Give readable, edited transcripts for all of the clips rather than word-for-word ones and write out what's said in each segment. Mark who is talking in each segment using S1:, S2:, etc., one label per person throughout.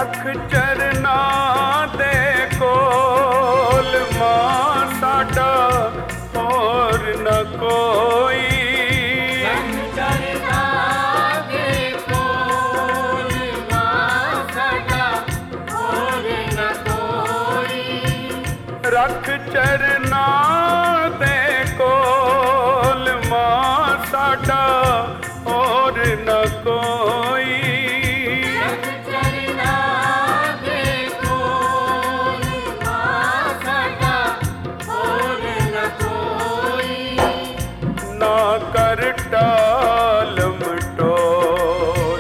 S1: रख चरना दे कोल मां साडा और न कोई।
S2: रख चरना दे कोल मां साडा और न कोई।
S1: रख चरना दे कोल मां साडा और न कोई। कर टालम टोल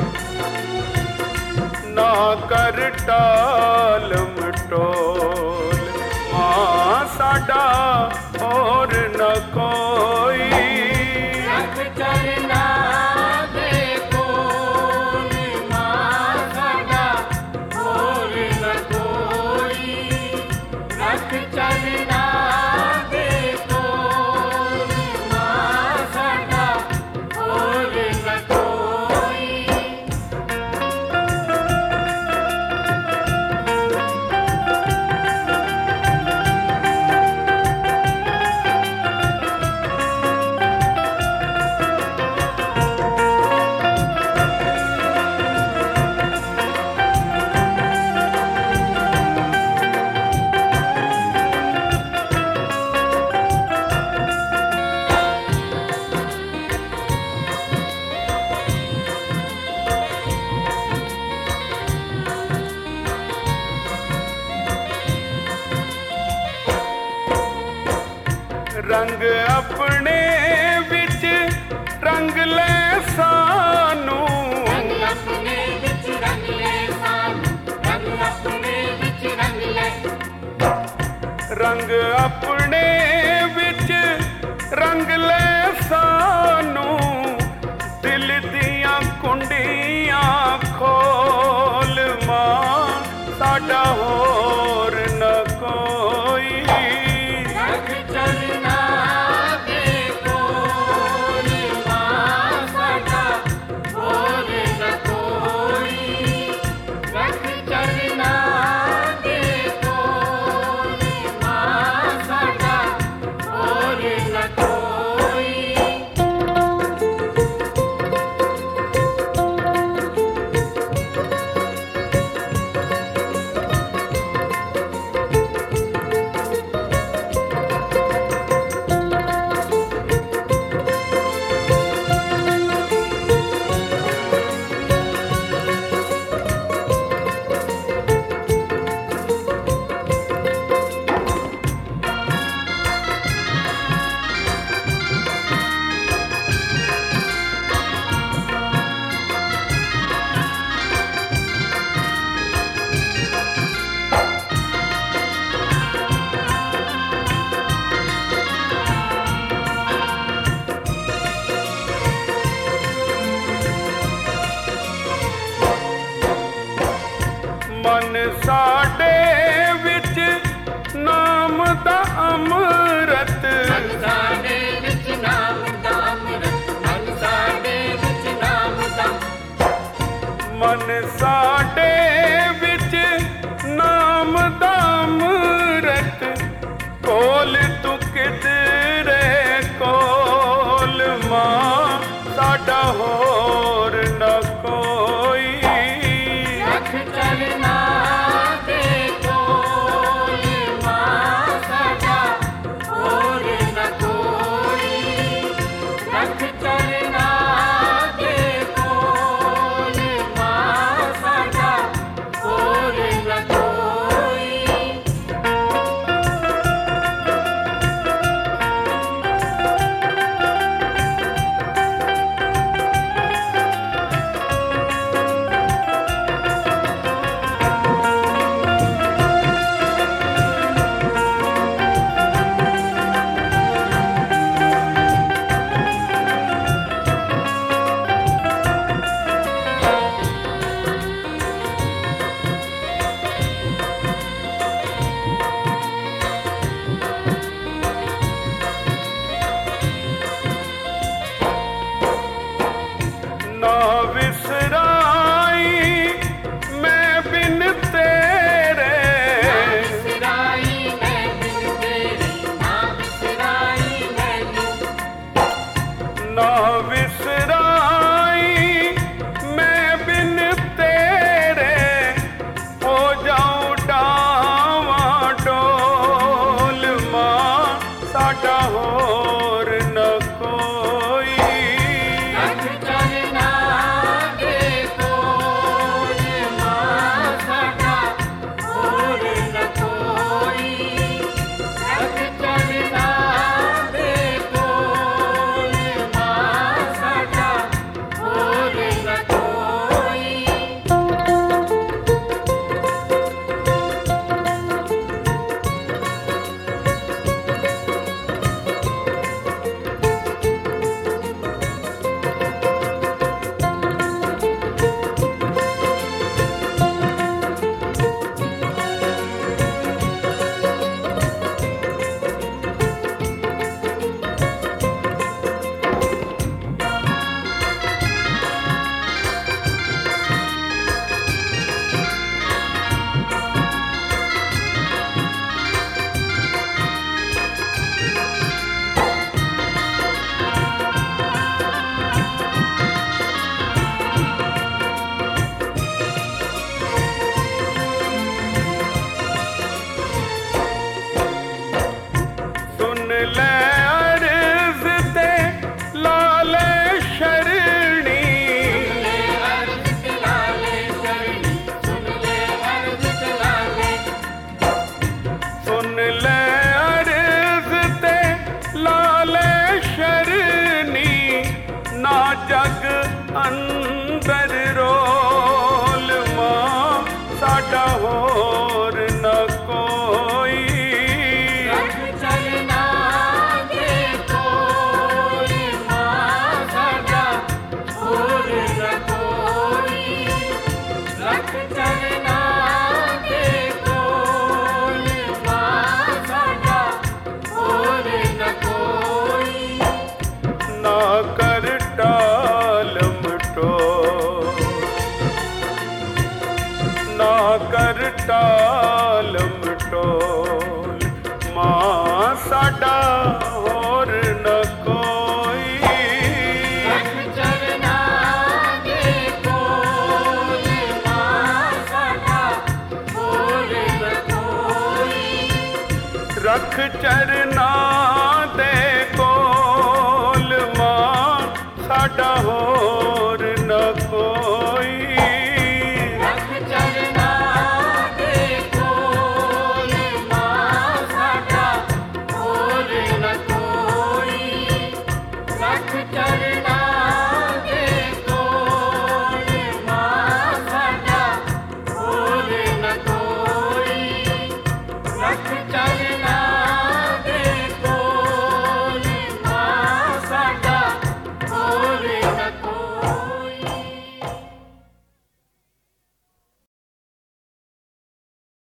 S1: ना कर टालम टोल मां साडा और न कोई।
S2: रख चरना दे कोल मां साडा और न कोई। रख चरना
S1: रंग अपने विच रंग ले सानू।
S2: रंग अपने विच रंग ले सानू। रंग अपने विच रंग ले।
S1: रंग अपने विच रंग ले सानू। दिल दियां कुंडियां खोल मां साडा होर न कोई।
S2: रख चरना दे कोल मां साडा और न कोई। रख चरना दे कोल मां साडा और न कोई।
S1: मन साडे विच नाम दा अमृत।
S2: मन साडे विच नाम दा अमृत। मन साडे विच नाम दा।
S1: मन साडे विच नाम दा अमृत। कोल तू किधरे कोल मां साडा होर न कोई।
S2: रख चरना दे कोल मां साडा और न कोई। रख चरना दे कोल मां साडा और न कोई।
S1: ना विसराई मैं बिन तेरे हो जाऊं डावाडोल मां साडा होर न कोई
S2: रख चरना दे कोल मां साडा होर न कोई रख चरना दे कोल मां साडा होर न कोई
S1: सुन ले अर्ज़ ते लाले शरणी
S2: ले अर्ज़ ते लाले शरणी सुन ले अर्ज़ ते लाले
S1: सुन ले अर्ज़ ते लाले शरणी ना जग अंदर रोल मां साडा होर न कोई
S2: रख चरना दे कोल मां साडा होर न कोई रख चरना दे कोल मां साडा होर न कोई
S1: ना कर टाल मटो ना कर टाल मटोल मां साडा होर न कोई
S2: रख चरना दे कोल मां साडा होर न कोई
S1: रख चरना दे कोल मां साडा होर न कोई
S2: रख चरना दे कोल मां साडा होर न कोई रख चरना